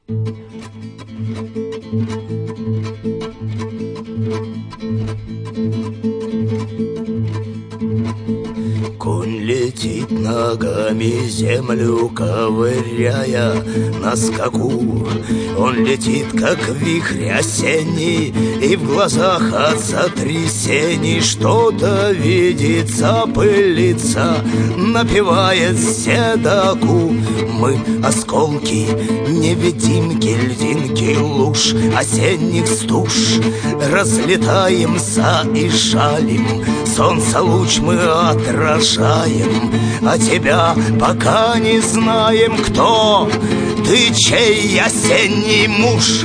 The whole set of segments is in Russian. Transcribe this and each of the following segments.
Конь летит ногами землю ковыряя на скаку. Он летит, как вихрь осенний, и в глазах от сотрясений что-то видится, пылится, напевает седоку. Мы осколки, невидимки, льдинки, луж осенних стуж, разлетаемся и шалим, солнце луч мы отражаем, а тебя пока не знаем, кто ты, чей осенний муж.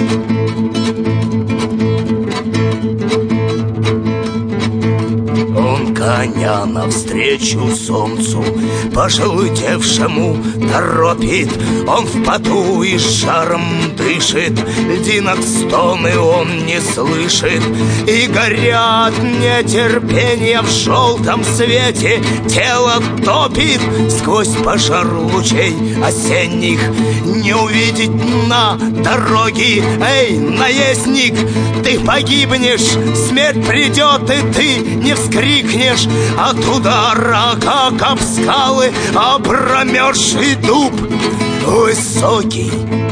Он коня навстречу солнцу пожелтевшему торопит. Он в поту и с жаром дышит, льдинок стоны он не слышит. И горят нетерпение в желтом свете, тело топит сквозь пожар лучей осенних. Не увидеть на дороге, эй, наездник, ты погибнешь, смерть придет, и ты не вскрикнешь от удара, как об скалы обромерзший дуб высокий.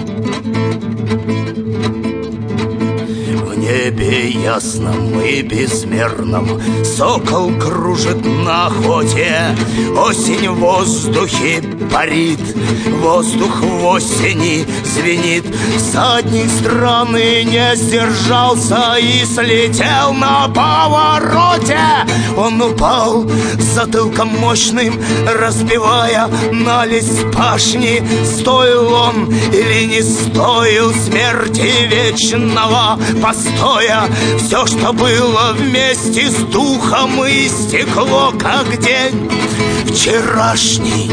В небе ясном и безмерном сокол кружит на охоте. Осень в воздухе парит, воздух в осени звенит. Всадник страны не сдержался и слетел на повороте. Он упал затылком мощным, разбивая налезь пашни. Стоил он или не стоил смерти вечного постоя? Все, что было вместе с духом, и стекло, как день вчерашний.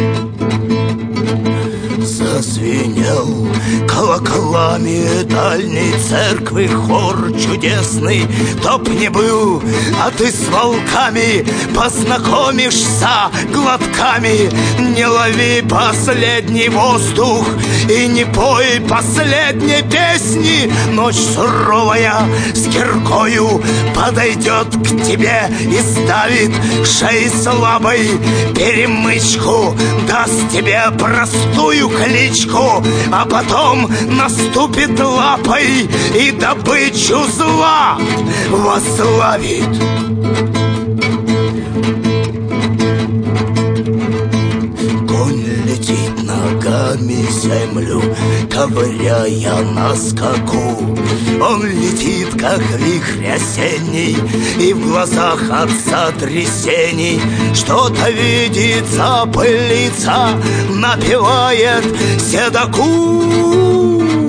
Зазвенел колоколами дальней церкви хор чудесный. Топ не был, а ты с волками познакомишься глотками. Не лови последний воздух и не пой последней песни. Ночь суровая с киркою подойдет к тебе и ставит шеи слабой перемычку. Даст тебе простую кличку, а потом наступит лапой и добычу зла возглавит. Конь летит ногами землю, ковыряя на скаку. Он летит, как вихрь осенний, и в глазах от сотрясений что-то видится, пылится, напевает седоку.